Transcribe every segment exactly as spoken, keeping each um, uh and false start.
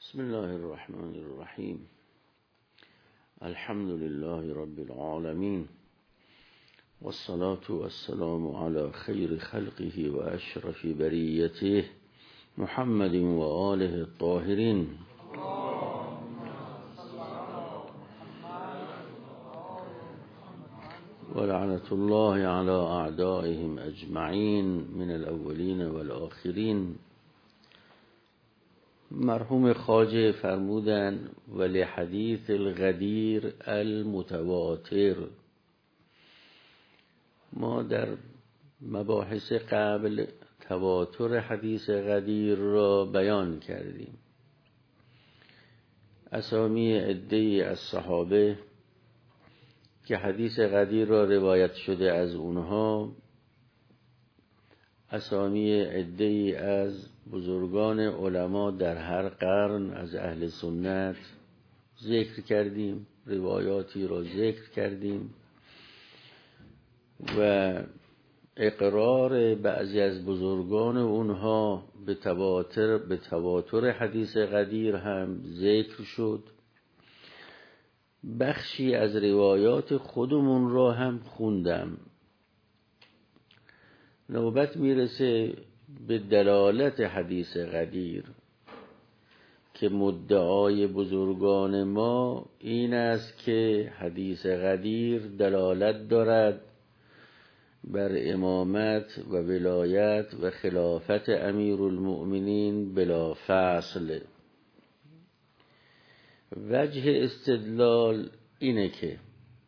بسم الله الرحمن الرحیم. الحمد لله رب العالمین والصلاة والسلام على خیر خلقه و اشرف بریته محمد و آله الطاهرین. ولعنة الله على اعدائهم اجمعین من الاولین والآخرین. مرحوم خواجه فرمودن ولی حدیث الغدیر المتواتر. ما در مباحث قبل تواتر حدیث غدیر را بیان کردیم. اسامی عده‌ای از صحابه که حدیث غدیر را روایت شده از اونها، اسامی عده‌ای از بزرگان علما در هر قرن از اهل سنت ذکر کردیم، روایاتی را ذکر کردیم و اقرار بعضی از بزرگان اونها به تواتر به تواتر حدیث غدیر هم ذکر شد. بخشی از روایات خودمون را هم خوندم. نوبت میرسه به دلالت حدیث غدیر که مدعای بزرگان ما این است که حدیث غدیر دلالت دارد بر امامت و ولایت و خلافت امیرالمؤمنین بلا فصل. وجه استدلال اینه که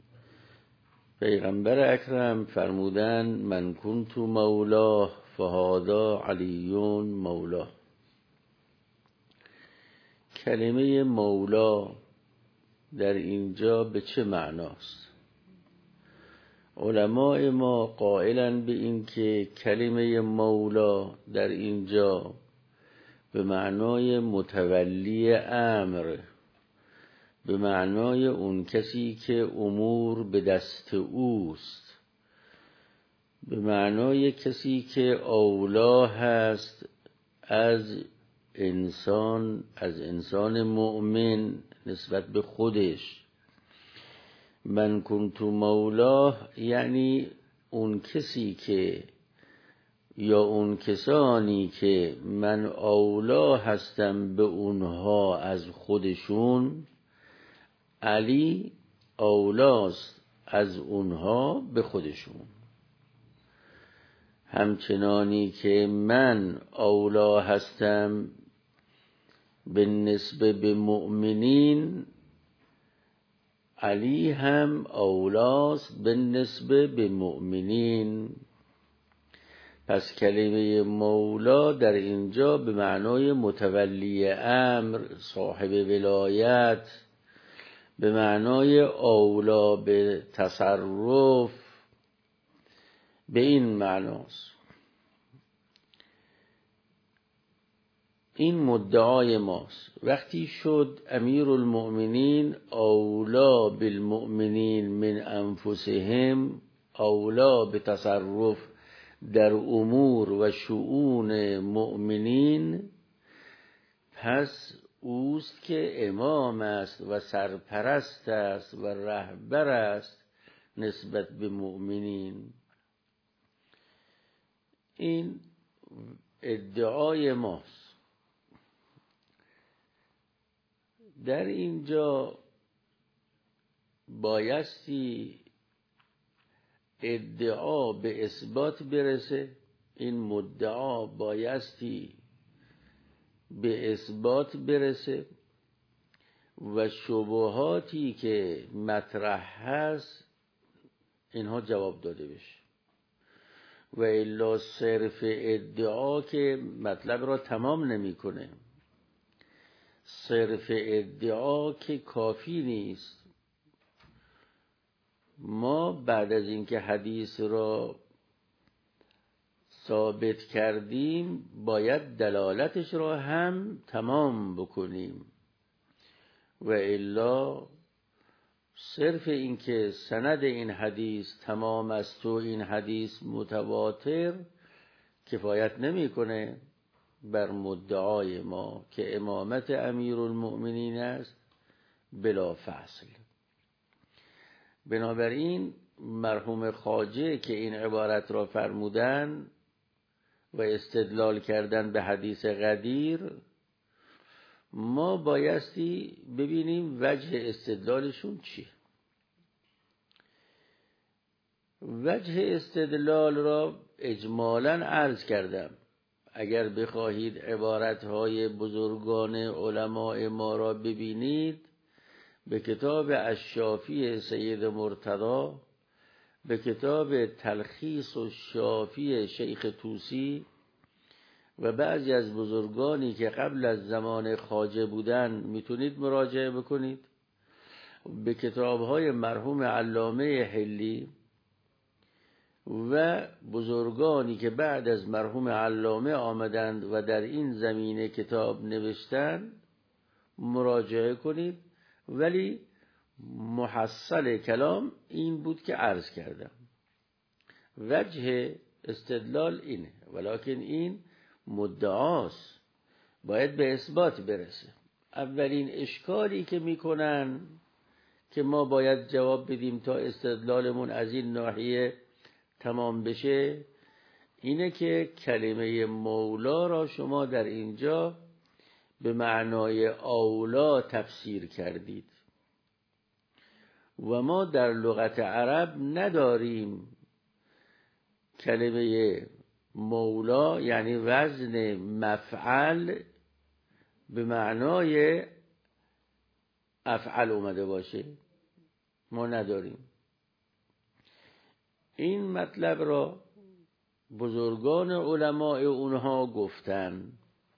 پیغمبر اکرم فرمودن من کنت مولاه فهذا علیون مولاه. کلمه مولا در اینجا به چه معناست؟ علماء ما قائلن به این که کلمه مولا در اینجا به معنای متولی امر، به معنای اون کسی که امور به دست اوست، به معنای کسی که اولا هست از انسان از انسان مؤمن نسبت به خودش. من کنت مولاه یعنی اون کسی که یا اون کسانی که من اولا هستم به اونها از خودشون، علی اولاست از اونها به خودشون. همچنانی که من اولا هستم به نسبت به مؤمنین، علی هم اولاست به نسبت به مؤمنین. پس کلمه مولا در اینجا به معنای متولی امر، صاحب ولایت، به معنای اولا به تصرف، به این معناست. این مدعای ماست. وقتی شد امیرالمؤمنین اولا بالمؤمنین من انفسهم، اولا به تصرف در امور و شؤون مؤمنین، پس اوست که امام است و سرپرست است و رهبر است نسبت به مؤمنین. این ادعای ماست. در اینجا بایستی ادعا به اثبات برسه. این مدعا بایستی به اثبات برسه و شبهاتی که مطرح هست اینها جواب داده بشه. و الا صرف ادعا که مطلب را تمام نمی کنه، صرف ادعا که کافی نیست. ما بعد از اینکه حدیث را ثابت کردیم باید دلالتش را هم تمام بکنیم. و الا صرف این که سند این حدیث تمام است و این حدیث متواتر کفایت نمی کنه. بر مدعای ما که امامت امیرالمؤمنین است بلا فصل. بنابراین مرحوم خواجه که این عبارت را فرمودن و استدلال کردن به حدیث غدیر، ما بایستی ببینیم وجه استدلالشون چیه. وجه استدلال را اجمالاً عرض کردم. اگر بخواهید عبارتهای بزرگان علماء ما را ببینید، به کتاب الشافی سید مرتضی، به کتاب تلخیص و شافی شیخ طوسی و بعضی از بزرگانی که قبل از زمان خواجه بودن میتونید مراجعه بکنید، به کتابهای مرحوم علامه حلی و بزرگانی که بعد از مرحوم علامه آمدند و در این زمینه کتاب نوشتند مراجعه کنید. ولی محصل کلام این بود که عرض کردم. وجه استدلال اینه، ولکن این مدعاست، باید به اثبات برسه. اولین اشکالی که میکنن که ما باید جواب بدیم تا استدلالمون از این ناحیه تمام بشه، اینه که کلمه مولا را شما در اینجا به معنای اولا تفسیر کردید و ما در لغت عرب نداریم کلمه مولا یعنی وزن مفعل به معنای افعل اومده باشه، ما نداریم. این مطلب را بزرگان علماء اونها گفتن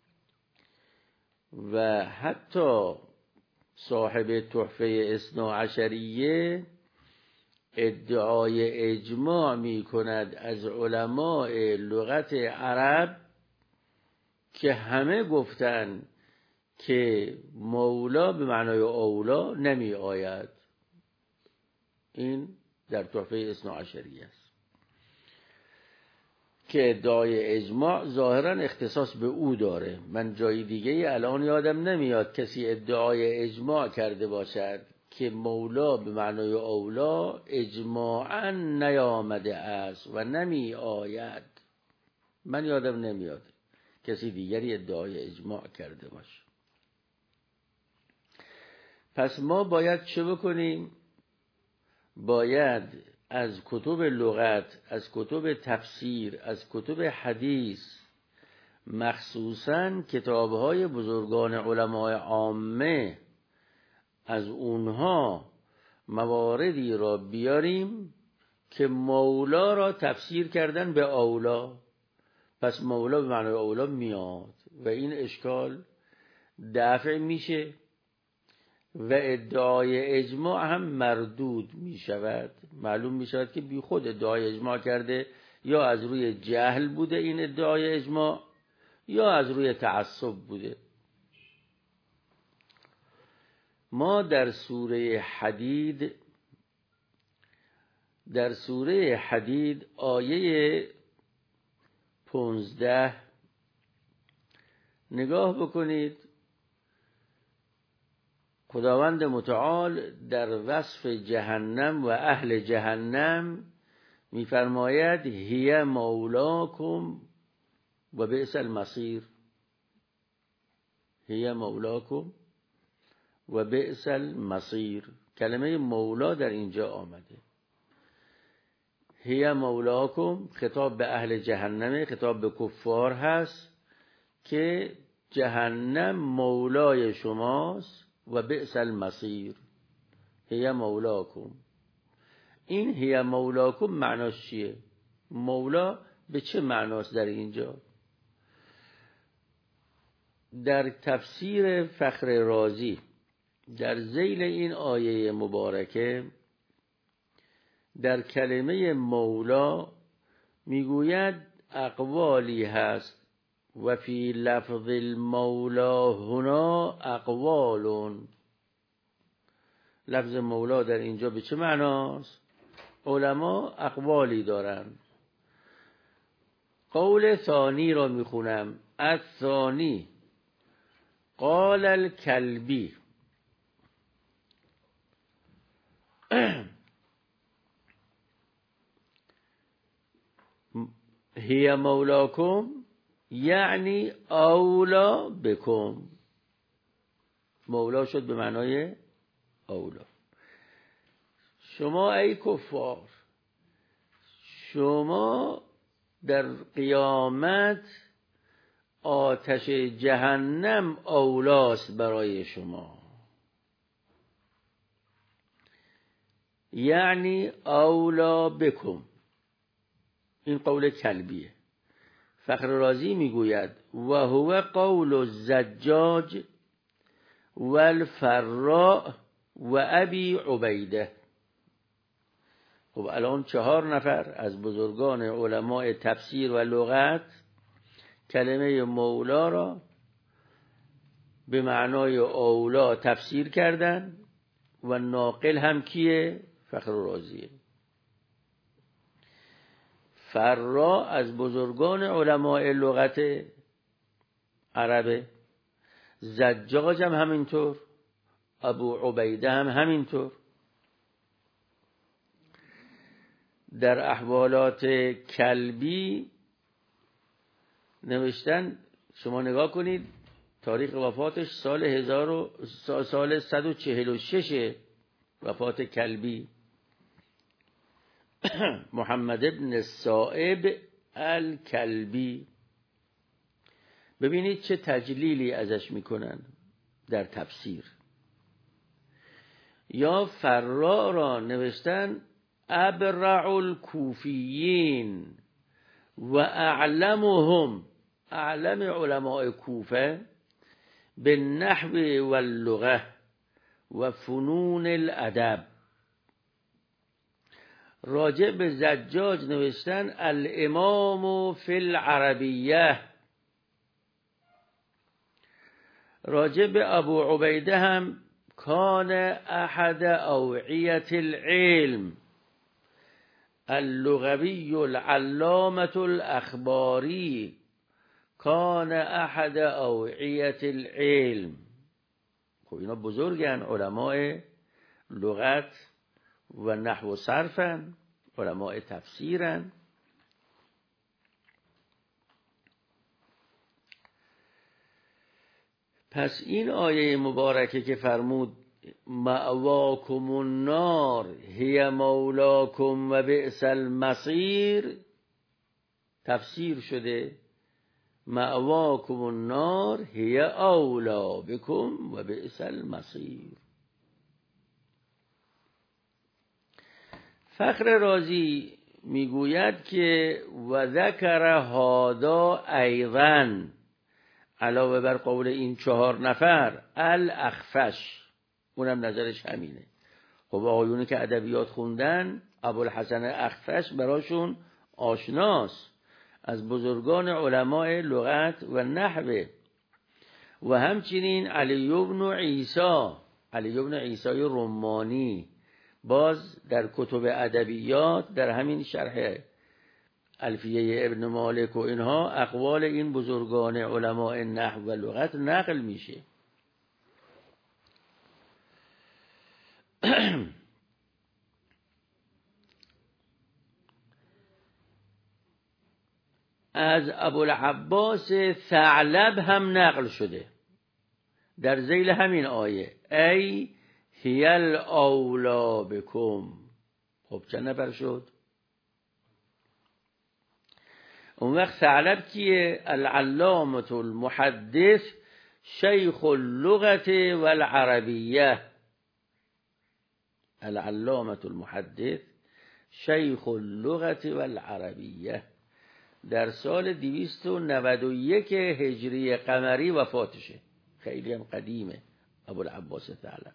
و حتی صاحب تحفه اثنا عشریه ادعای اجماع می کند از علماء لغت عرب که همه گفتن که مولا به معنای اولا نمی آید. این در تحفه اثنا عشریه است که ادعای اجماع ظاهرا اختصاص به او داره. من جای دیگه الان یادم نمیاد کسی ادعای اجماع کرده باشد که مولا به معنای اولا اجماعاً نیامده است و نمی آید. من یادم نمیاد کسی دیگری ادعای اجماع کرده باشه. پس ما باید چه بکنیم؟ باید از کتب لغت، از کتب تفسیر، از کتب حدیث، مخصوصاً کتاب‌های بزرگان علماء عامه، از اونها مواردی را بیاریم که مولا را تفسیر کردن به اولا. پس مولا به معنای اولا میاد و این اشکال دفع میشه و ادعای اجماع هم مردود می شود. معلوم می شود که بی خود ادعای اجماع کرده، یا از روی جهل بوده این ادعای اجماع یا از روی تعصب بوده. ما در سوره حدید در سوره حدید آیه پونزده نگاه بکنید. خداوند متعال در وصف جهنم و اهل جهنم می‌فرماید هی مولاکم و بئس المصیر. هی مولاکم و بئس المصیر. کلمه مولا در اینجا آمده. هی مولاکم خطاب به اهل جهنمه، خطاب به کفار هست که جهنم مولای شماست و بئس المصیر. هی مولاکم. این هی مولاکم معناش چیه؟ مولا به چه معناست در اینجا؟ در تفسیر فخر رازی در ذیل این آیه مبارکه در کلمه مولا میگوید اقوالی هست و فی لفظ المولا هنا اقوال. لفظ مولا در اینجا به چه معناست؟ علما اقوالی دارن. قول ثانی را میخونم. الثانی قال الکلبی هی مولاکم یعنی اولا بکم. مولا شد به معنای اولا. شما ای کفار، شما در قیامت آتش جهنم اولاست برای شما، یعنی اولا بکم. این قول کلبیه. فخر رازی میگوید و هو قول الزجاج و الفراء و ابی عبیده. خب الان چهار نفر از بزرگان علماء تفسیر و لغت کلمه مولا را به معنای اولا تفسیر کردن و ناقل هم کیه؟ فخر رازیه. فرا از بزرگان علماء لغت عربه، زجاج هم همینطور، ابو عبیده هم همینطور. در احوالات کلبی نوشتن، شما نگاه کنید تاریخ وفاتش سال هزار و سال صد و چهل و شش وفات کلبی، محمد ابن سائب الکلبی. ببینید چه تجلیلی ازش میکنن در تفسیر. یا فرا را نوشتن ابرع الکوفیین و اعلمهم، اعلم علماء کوفه به نحو و اللغه و فنون الادب. راجع به زجاج نوشتن الامام فی العربیه. راجع به ابو عبیده هم کان احد اوعیة العلم اللغوی العلامة الاخباری کان احد اوعیة العلم. خب اینا بزرگن، علماء لغت و نحو و صرفن، علماء تفسیرن. پس این آیه مبارکه که فرمود مأواکم النار هی مولاکم و بئس المصیر، تفسیر شده مأواکم النار هی اولا بکم و بئس المصیر. فخر رازی میگوید که و ذکر هادا ایضا، علاوه بر قول این چهار نفر، الاخفش، اونم نظرش همینه. خب آقایونی که ادبیات خوندن ابوالحسن اخفش براشون آشناست، از بزرگان علماء لغت و نحوه. و همچنین علی بن عیسی، علی بن عیسی رمانی، باز در کتب ادبیات در همین شرح الفیه ابن مالک و اینها اقوال این بزرگان علماء نحو و لغت نقل میشه. از ابوالعباس ثعلب هم نقل شده در ذیل همین آیه ای هی الاولا بکم. خب چند نفر شد؟ اون وقت ثعلب کیه؟ العلامة المحدث شیخ اللغت والعربیه. العلامة المحدث شیخ اللغت والعربیه، در سال دویست و نود و یک هجری قمری وفاتشه. خیلی هم قدیمه ابوالعباس ثعلب.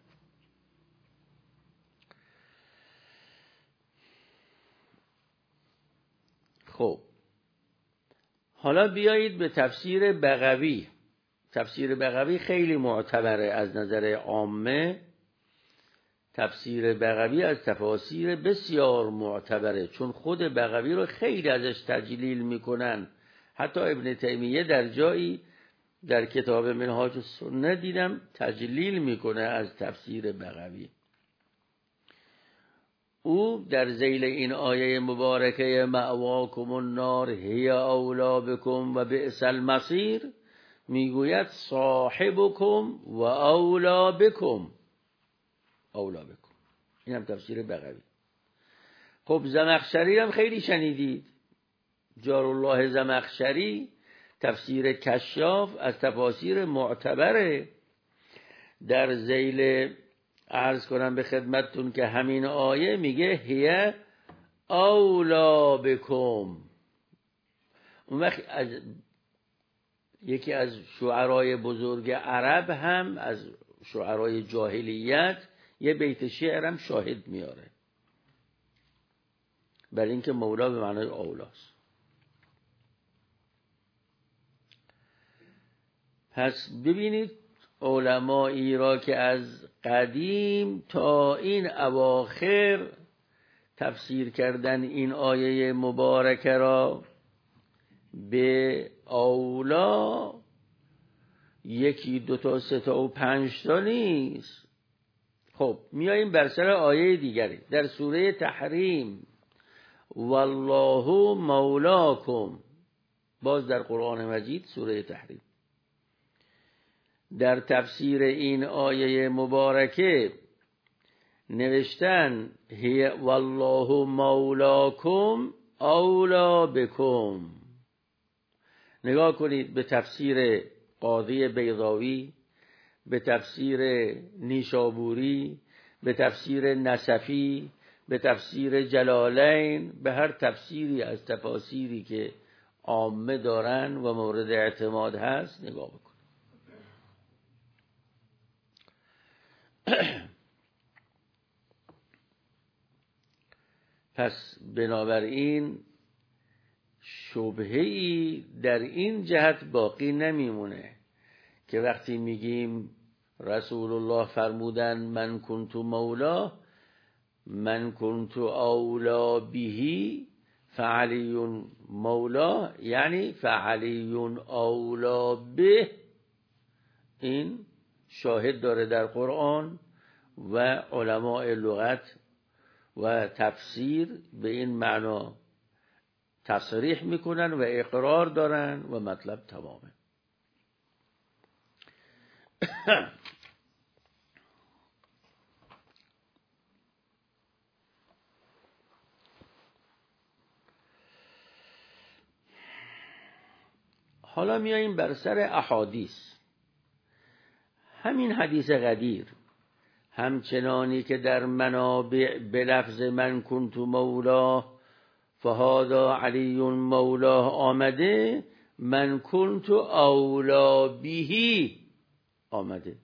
خب حالا بیایید به تفسیر بغوی. تفسیر بغوی خیلی معتبره از نظر عامه. تفسیر بغوی از تفاسیر بسیار معتبره، چون خود بغوی رو خیلی ازش تجلیل میکنن، حتی ابن تیمیه در جایی در کتاب منهاج السنه دیدم تجلیل میکنه از تفسیر بغوی. او در ذیل این آیه مبارکه مأواکم النار هی اولا بکم و بئس المصیر میگوید صاحبکم و اولا بکم. اولا بکم، این هم تفسیر بغوی. خب زمخشری هم خیلی شنیدید، جارالله زمخشری تفسیر کشاف از تفاسیر معتبره. در ذیل عرض کنم به خدمتتون که همین آیه میگه هی اولا بکم. اون وقت از یکی از شعرای بزرگ عرب هم از شعرای جاهلیت یه بیت شعرم شاهد میاره برای اینکه مولا به معنای اولاست. پس ببینید علمایی را که از قدیم تا این اواخر تفسیر کردن این آیه مبارکه را به اولا یکی دو تا سه تا و پنج تا نیست. خب میاییم بر سر آیه دیگری در سوره تحریم، والله مولاکم، باز در قرآن مجید سوره تحریم. در تفسیر این آیه مبارکه نوشتن هی والله مولاکم اولا بکم. نگاه کنید به تفسیر قاضی بیضاوی، به تفسیر نیشابوری، به تفسیر نسفی، به تفسیر جلالین، به هر تفسیری از تفاسیری که عامه دارن و مورد اعتماد هست نگاه بکن. پس بنابراین شبهه‌ای در این جهت باقی نمیمونه که وقتی میگیم رسول الله فرمودن من کنت مولا، من کنت اولا بهی فعلی مولا، یعنی فعلی اولا به. این شاهد داره در قرآن و علماء لغت و تفسیر به این معنا تصریح میکنن و اقرار دارن و مطلب تمامه. حالا میاییم بر سر احادیث. همین حدیث قدیر همچنانی که در منابع به لفظ من کنت مولا فهذا علی مولا آمده، من کنت اولا بهی آمده.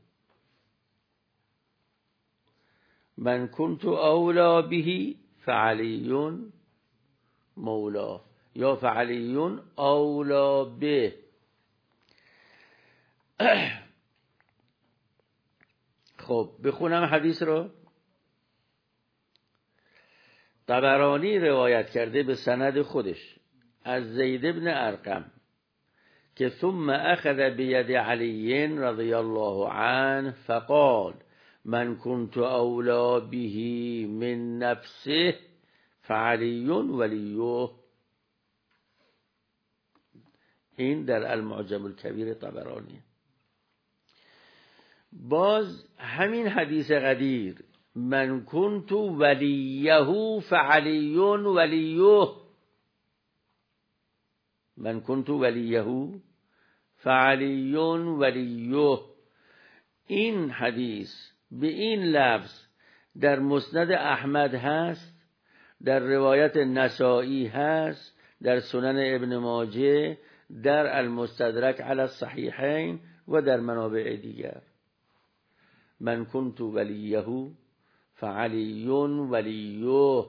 من کنت اولا بهی فعلی مولا یا فعلی اولا به. خب بخونم حدیث رو. طبرانی روایت کرده به سند خودش از زید بن ارقم که ثم اخذ بید علی رضی الله عنه فقال من كنت اولا به من نفسه فعلی ولیه. این در المعجم الکبیر طبرانی. باز همین حدیث قدیر من کنت ولیه فعلی ولیه، من کنت ولیه فعلی ولیه. این حدیث به این لفظ در مسند احمد هست، در روایت نسائی هست، در سنن ابن ماجه، در المستدرک علی الصحیحین و در منابع دیگر. من کنت ولیه فعلی ولیه.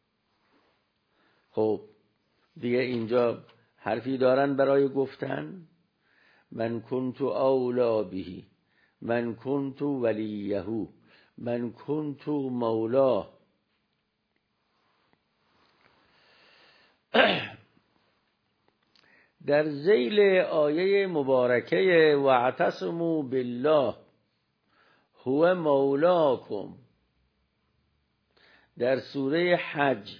خب دیگه اینجا حرفی دارن برای گفتن؟ من کنت اولا به، من کنت ولیه، من کنت مولا. در ذیل آیه مبارکه واعتصموا بالله هو مولاکم در سوره حج،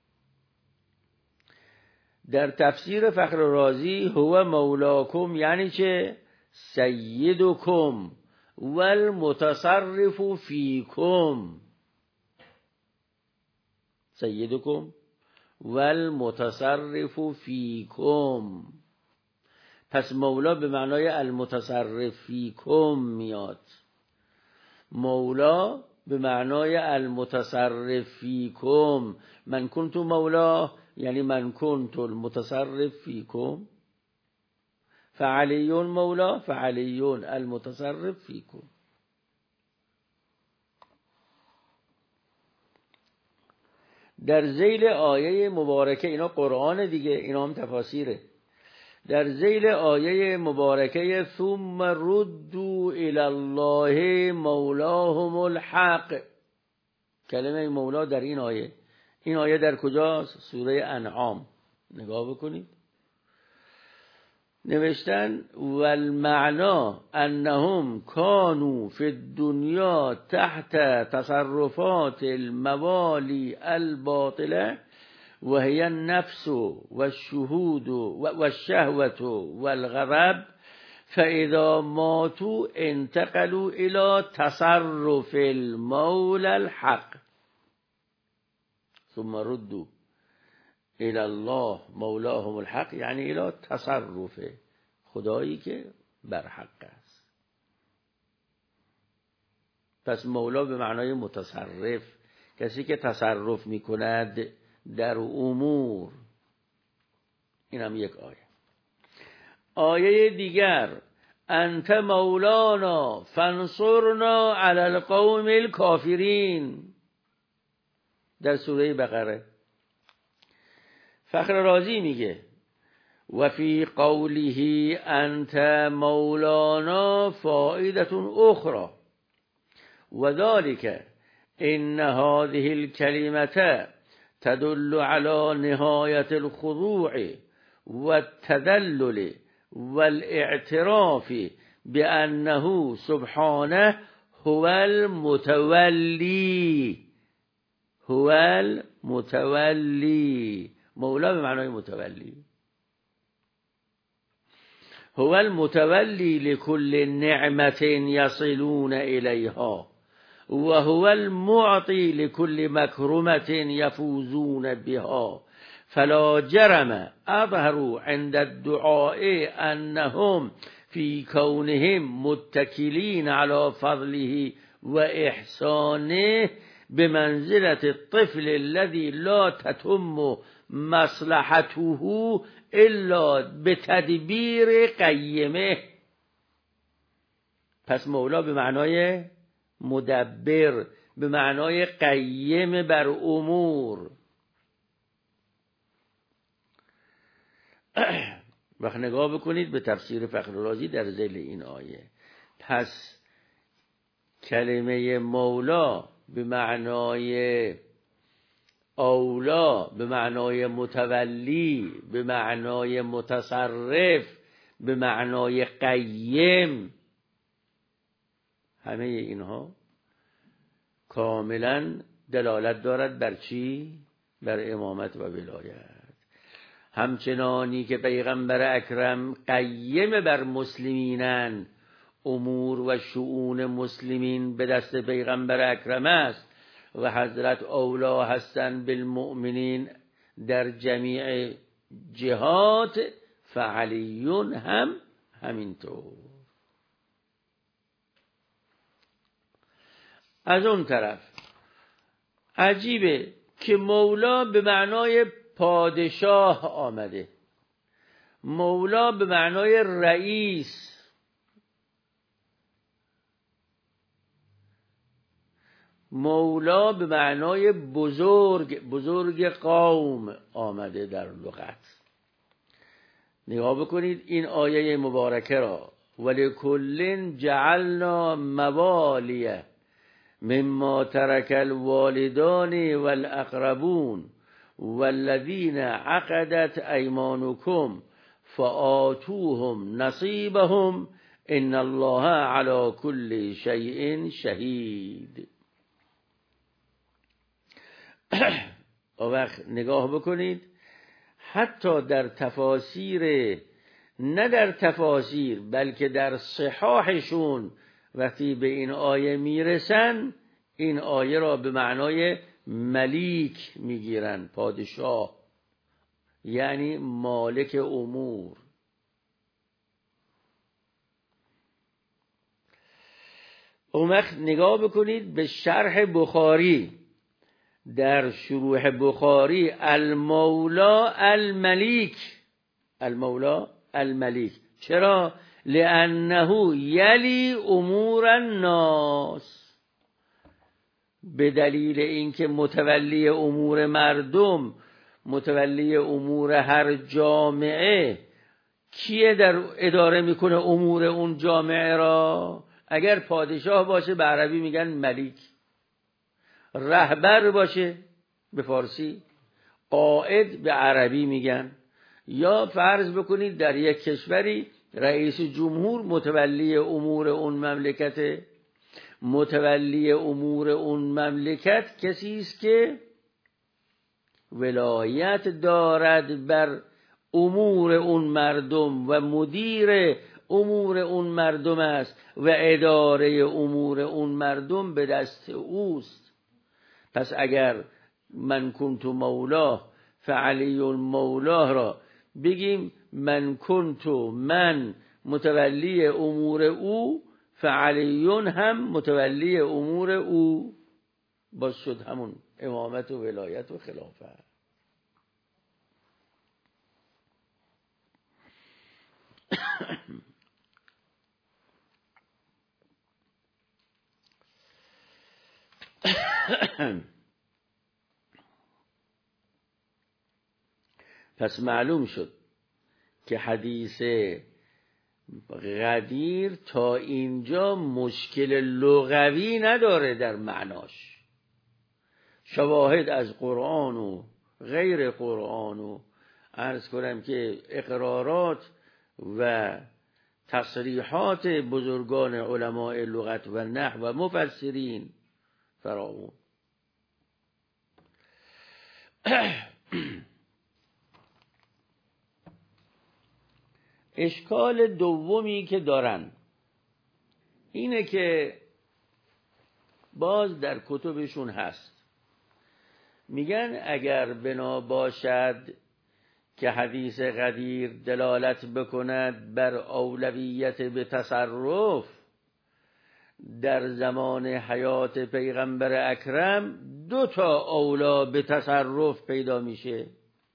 در تفسیر فخر رازی هو مولاکم یعنی چه؟ سیدکم والمتصرف فیکم، سیدکم والمتصرف فیکم. پس مولا به معنای المتصرف فیکم میاد. مولا به معنای المتصرف فیکم. من کنت مولا یعنی من کنت المتصرف فیکم، فعلی مولا فعلی المتصرف فیکم. در ذیل آیه مبارکه، اینا قرآن دیگه، اینا هم تفاسیره. در ذیل آیه مبارکه ثم ردوا الی الله مولاهم الحق، کلمه مولا در این آیه، این آیه در کجاست؟ سوره انعام. نگاه بکنید، نوشتن والمعنا انهم كانوا في الدنيا تحت تصرفات الموالي الباطله وهي النفس والشهود والشهوة والغضب فإذا ماتوا انتقلوا إلى تصرف المولى الحق ثم ردوا الى الله مولاهم الحق یعنی الى تصرف خدایی که بر حق است. پس مولا به معنای متصرف، کسی که تصرف میکند در امور. این هم یک آیه. آیه دیگر انت مولانا فانصرنا علی القوم الکافرین در سوره بقره. فخر رازی میگه و فی قوله انت مولانا فائدة اخرى وذلك ان هذه الكلمة تدل على نهاية الخضوع والتذلل والاعتراف بأنه سبحانه هو المتولي، هو المتولي. مولا به معنای متولی، هو المتولی لكل نعمة يصلون إليها وهو المعطي لكل مكرمة يفوزون بها فلا جرم أظهروا عند الدعاء أنهم في كونهم متكلين على فضله وإحسانه بمنزلة الطفل الذي لا تتم مصلحته الا بتدبیر قیمه. پس مولا به معنای مدبر، به معنای قیم بر امور. وقت نگاه بکنید به تفسیر فخر رازی در ذیل این آیه. پس کلمه مولا به معنای اولا، به معنای متولی، به معنای متصرف، به معنای قیم، همه اینها کاملا دلالت دارد بر چی؟ بر امامت و ولایت. همچنانی که پیغمبر اکرم قیم بر مسلمینن، امور و شؤون مسلمین به دست پیغمبر اکرم است و حضرت اولا هستند بالمؤمنین در جمیع جهات، فعلیون هم همینطور. از اون طرف عجیبه که مولا به معنای پادشاه آمده، مولا به معنای رئیس، مولا به معنای بزرگ، بزرگ قوم آمده در لغت. نگاه بکنید این آیه مبارکه را، ولکل جعلنا موالیه مما ترک الوالدان والاقربون والذین عقدت ایمانکم فآتوهم نصیبهم ان الله علی کل شیء شهید. اون وقت نگاه بکنید حتی در تفاسیر، نه در تفاسیر بلکه در صحاحشون وقتی به این آیه میرسن این آیه را به معنای ملیک میگیرن، پادشاه، یعنی مالک امور. اون وقت نگاه بکنید به شرح بخاری، در شروح بخاری المولا الملیک، المولا الملیک. چرا؟ لانه یلی امور الناس، به دلیل اینکه متولی امور مردم، متولی امور هر جامعه کیه در اداره میکنه امور اون جامعه را؟ اگر پادشاه باشه به عربی میگن ملیک، رهبر باشه به فارسی قائد به عربی میگن. یا فرض بکنید در یک کشوری رئیس جمهور متولی امور اون مملکته. متولی امور اون مملکت کسی است که ولایت دارد بر امور اون مردم و مدیر امور اون مردم است و اداره امور اون مردم به دست اوست. پس اگر من کنت مولاه فعلی مولاه را بگیم من کنت من متولی امور او فعلیون هم متولی امور او، باز شد همون امامت و ولایت و خلافت. پس معلوم شد که حدیث غدیر تا اینجا مشکل لغوی نداره در معناش. شواهد از قرآن و غیر قرآن و عرض کنم که اقرارات و تصریحات بزرگان علماء لغت و نحو و مفسرین فراوان. اشکال دومی که دارن اینه که باز در کتبشون هست، میگن اگر بنا باشد که حدیث غدیر دلالت بکند بر اولویت به تصرف در زمان حیات پیغمبر اکرم، دو تا اولا به تصرف پیدا میشه،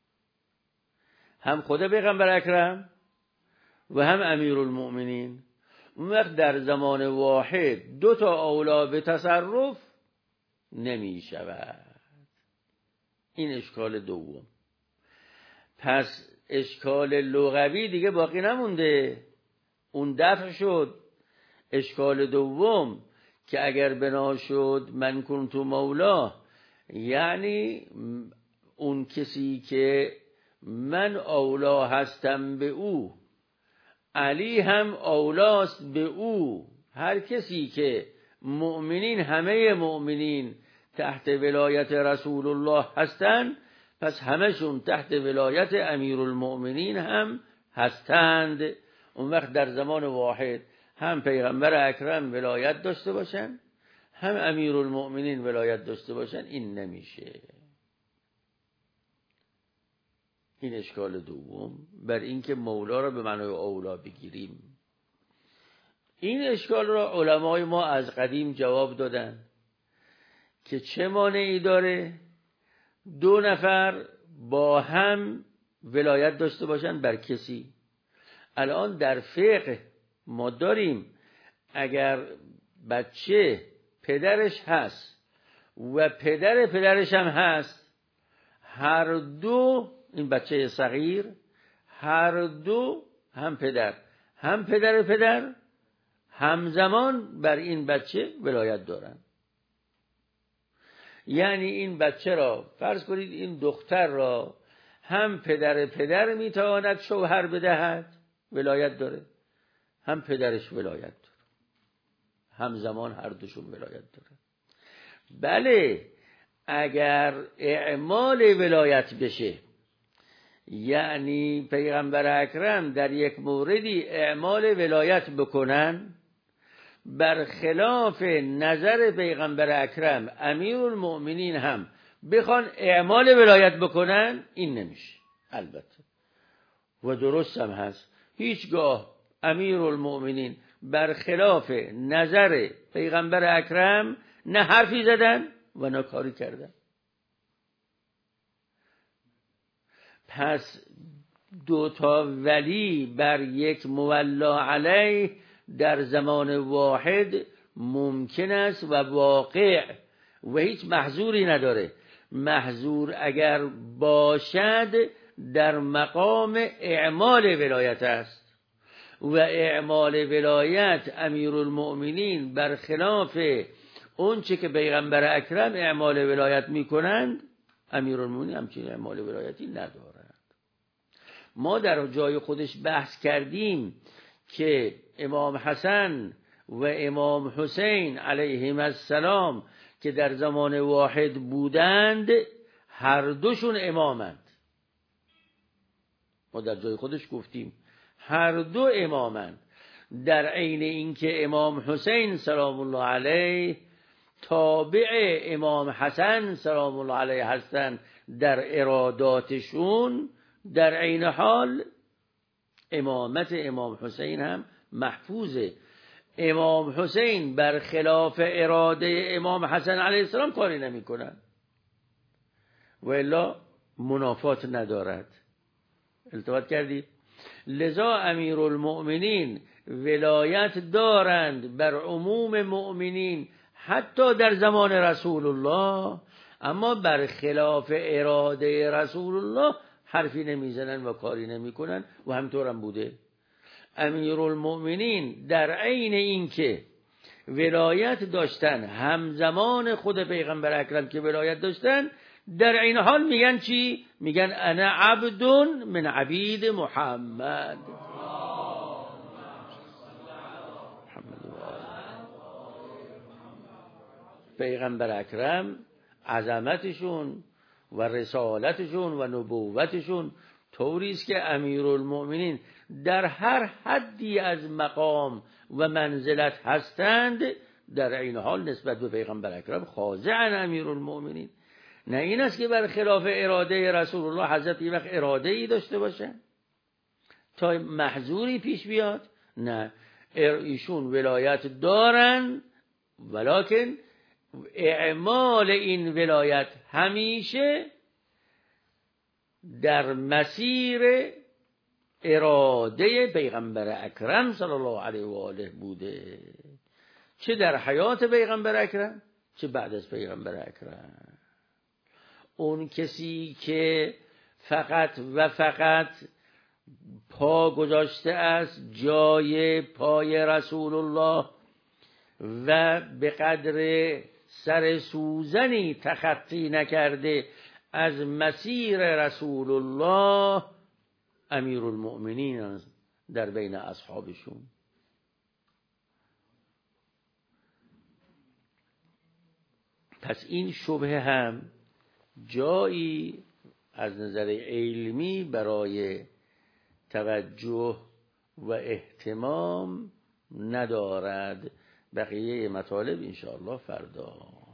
هم خود پیغمبر اکرم و هم امیرالمؤمنین. اون وقت در زمان واحد دو تا اولا به تصرف نمی شود. این اشکال دوم. پس اشکال لغوی دیگه باقی نمونده، اون دفع شد. اشکال دوم که اگر بنا شد من کنت مولا، یعنی اون کسی که من اولا هستم به او، علی هم اولاست به او. هر کسی که مؤمنین، همه مؤمنین تحت ولایت رسول الله هستند، پس همشون تحت ولایت امیرالمؤمنین هم هستند. اون وقت در زمان واحد هم پیغمبر اکرم ولایت داشته باشن، هم امیرالمؤمنین ولایت داشته باشن، این نمیشه. این اشکال دوم بر اینکه مولا را به معنای اولا بگیریم. این اشکال را علمای ما از قدیم جواب دادن که چه مانعی داره دو نفر با هم ولایت داشته باشن بر کسی. الان در فقه ما داریم اگر بچه پدرش هست و پدر پدرش هم هست، هر دو این بچه صغیر، هر دو هم پدر هم پدر پدر همزمان بر این بچه ولایت دارن. یعنی این بچه را فرض کنید، این دختر را هم پدر پدر میتواند شوهر بدهد، ولایت داره، هم پدرش ولایت داره، همزمان هر دوشون ولایت داره. بله اگر اعمال ولایت بشه، یعنی پیغمبر اکرم در یک موردی اعمال ولایت بکنن برخلاف نظر پیغمبر اکرم، امیرالمؤمنین هم بخوان اعمال ولایت بکنن، این نمیشه. البته و درست هم هست، هیچگاه امیرالمؤمنین برخلاف نظر پیغمبر اکرم نه حرفی زدن و نه کاری کردن. پس دو تا ولی بر یک مولا علیه در زمان واحد ممکن است و واقع و هیچ محظوری نداره. محظور اگر باشد در مقام اعمال ولایت است و اعمال ولایت امیرالمؤمنین برخلاف اون چه که پیغمبر اکرم اعمال ولایت میکنند، امیرالمؤمنین همچین اعمال ولایتی ندارند. ما در جای خودش بحث کردیم که امام حسن و امام حسین علیهم السلام که در زمان واحد بودند، هر دوشون امامند. ما در جای خودش گفتیم هر دو امامند، در عین اینکه امام حسین سلام الله علیه تابع امام حسن سلام الله علیه هستند در اراداتشون، در عین حال امامت امام حسین هم محفوظه. امام حسین برخلاف اراده امام حسن علیه السلام کاری نمی کنن و الا منافات ندارد. التفات کردید؟ لذا امیرالمؤمنین ولایت دارند بر عموم مؤمنین حتی در زمان رسول الله، اما برخلاف اراده رسول الله حرفی نمیزنن و کاری نمیکنن و همطور هم بوده. امیرالمؤمنین در عین اینکه ولایت داشتن همزمان خود پیغمبر اکرم که ولایت داشتن، در عین حال میگن چی؟ میگن انا عبد من عبید محمد. پیغمبر اکرم عظمتشون و رسالتشون و نبوتشون طوری است که امیرالمؤمنین در هر حدی از مقام و منزلت هستند، در این حال نسبت به پیغمبر اکرم خاضعن امیرالمؤمنین. نه این است که بر خلاف اراده رسول الله حضرت یک وقت اراده ای داشته باشن تا محظوری پیش بیاد. نه، ایشون ولایت دارن، ولکن اعمال این ولایت همیشه در مسیر اراده پیغمبر اکرم صلی الله علیه و آله بوده، چه در حیات پیغمبر اکرم چه بعد از پیغمبر اکرم. اون کسی که فقط و فقط پا گذاشته است جای پای رسول الله و به قدر سر سوزنی تخطی نکرده از مسیر رسول الله، امیرالمؤمنین در بین اصحابشون. پس این شبهه هم جایی از نظر علمی برای توجه و اهتمام ندارد. بقیه مطالب انشاءالله فردا.